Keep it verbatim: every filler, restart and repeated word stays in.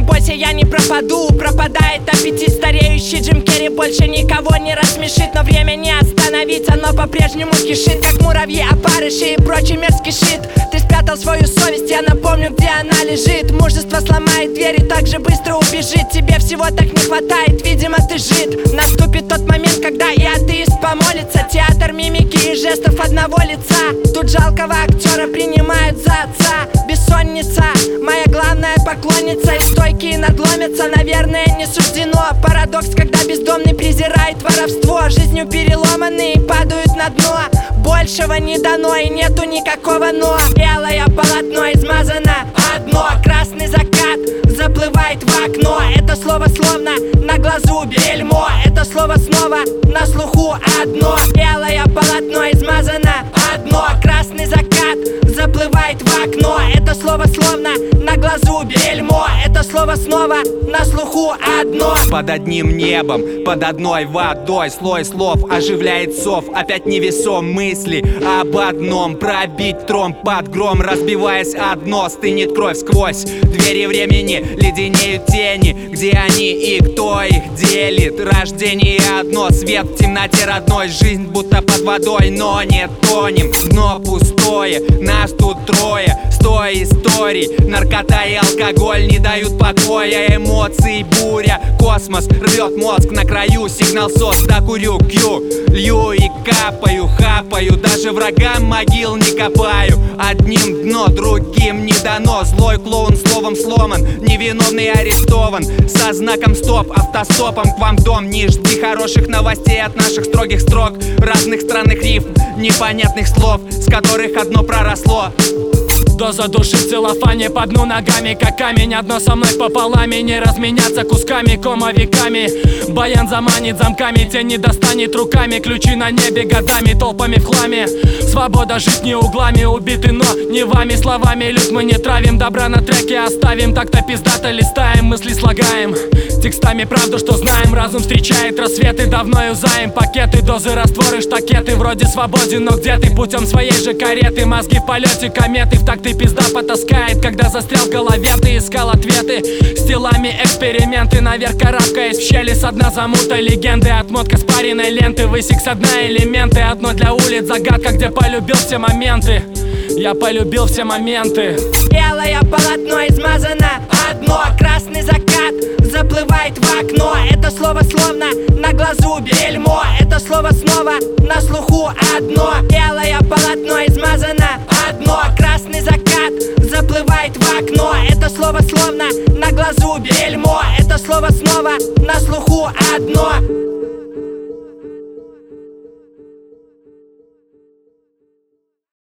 бойся, я не пропаду. Пропадает аппетит, стареющий Джим Керри больше никого не рассмешит. Но время не остановить, оно по-прежнему кишит, как муравьи, опарыши и прочий мерзкий шит. Ты спрятал свою совесть, я напомню, где она лежит. Мужество сломает дверь и так же быстро убежит. Тебе всего так не хватает, видимо ты жид. Наступит тот момент, когда и атеист помолится. Театр мимики и жестов одного лица. Тут жалкого актера принимают за отца. Бессонница, моя главная поклонница. И стойкие надломятся, наверное, не суждено. Парадокс, когда бездомный презирает воровство. Жизнью переломанные падают на дно. Большего не дано и нету никакого но. Белое полотно измазано одно. Красный закат заплывает в окно. Это слово словно на глазу бельмо. Это слово снова на слуху одно. Белое полотно измазано одно. Красный закат заплывает в окно. Это слово словно на глазу бельмо. Это слово снова на слуху одно. Под одним небом, под одной водой слой слов оживляет сов. Опять невесом мысли об одном. Пробить тромб под гром, разбиваясь одно. Стынет кровь сквозь двери времени, леденеют тени. Где они и кто их делит? Рождение одно, свет в темноте родной. Жизнь будто под водой, но не тонем. Дно пустое, нас тут трое. Сто историй, наркота и алкоголь не дают покоя. Эмоций буря, космос рвет мозг на краю. Сигнал сос, докурю, кью, лью и капаю, хапаю. Даже врагам могил не копаю. Одним дно, другим не дано. Злой клоун словом сломан, невиновный арестован. Со знаком стоп, автостопом к вам в дом. Не жди хороших новостей от наших строгих строк. Разных странных рифм, непонятных слов, с которых одно проросло. Доза души в целлофане, по дну ногами, как камень. Одно со мной пополам и не разменяться кусками, комовиками. Баян заманит замками, тень не достанет руками. Ключи на небе годами, толпами в хламе. Свобода жить не углами, убиты, но не вами. Словами люд мы не травим, добра на треке оставим. Так-то пиздато листаем, мысли слагаем. Текстами правду, что знаем, разум встречает рассветы. Давно юзаем пакеты, дозы, растворы, штакеты. Вроде свободен, но где ты? Путем своей же кареты. Мозги в полете, кометы, в такт и пизда потаскает. Когда застрял в голове, ты искал ответы. С телами эксперименты, наверх карабкаясь в щели. Со дна замута легенды, отмотка спаренной ленты. Высек со дна элементы, одно для улиц загадка, где полюбил все моменты. Я полюбил все моменты. Белое полотно измазано одно. Красный закат заплывает в окно. Это слово словно на глазу бельмо. Это слово снова на слуху одно. Белое полотно измазано одно. Красный закат заплывает в окно. Это слово словно на глазу бельмо. Это слово снова на слуху одно.